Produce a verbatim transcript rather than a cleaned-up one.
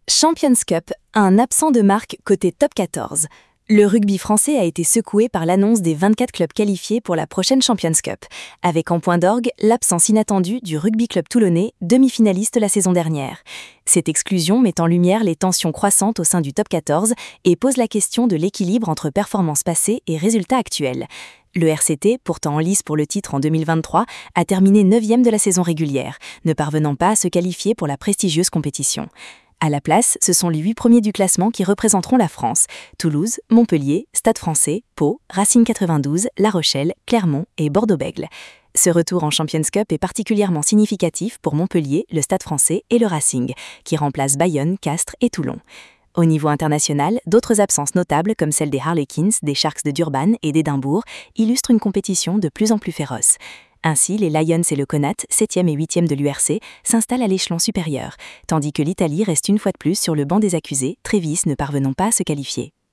Champions Cup, un absent de marque côté top quatorze. Le rugby français a été secoué par l'annonce des vingt-quatre clubs qualifiés pour la prochaine Champions Cup, avec en point d'orgue l'absence inattendue du Rugby Club Toulonnais, demi-finaliste la saison dernière. Cette exclusion met en lumière les tensions croissantes au sein du top quatorze et pose la question de l'équilibre entre performances passées et résultats actuels. Le R C T, pourtant en lice pour le titre en deux mille vingt-trois, a terminé neuvième de la saison régulière, ne parvenant pas à se qualifier pour la prestigieuse compétition. À la place, ce sont les huit premiers du classement qui représenteront la France: Toulouse, Montpellier, Stade Français, Pau, Racing quatre-vingt-douze, La Rochelle, Clermont et Bordeaux-Bègles. Ce retour en Champions Cup est particulièrement significatif pour Montpellier, le Stade Français et le Racing, qui remplacent Bayonne, Castres et Toulon. Au niveau international, d'autres absences notables comme celle des Harlequins, des Sharks de Durban et d'Édimbourg illustrent une compétition de plus en plus féroce. Ainsi, les Lions et le Connat, septième et huitième de l'U R C, s'installent à l'échelon supérieur, tandis que l'Italie reste une fois de plus sur le banc des accusés, Trévise ne parvenant pas à se qualifier.